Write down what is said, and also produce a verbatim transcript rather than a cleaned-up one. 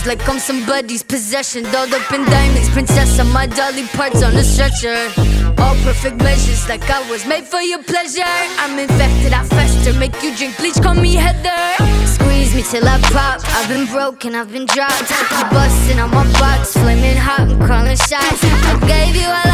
like I'm somebody's possession. Dolled up in diamonds, princess on my dolly parts on the stretcher. All perfect measures, like I was made for your pleasure. I'm infected, I fester, make you drink bleach, call me Heather. Squeeze me till I pop, I've been broken, I've been dropped. You busting on my box, flaming hot, I'm calling shots. I gave you all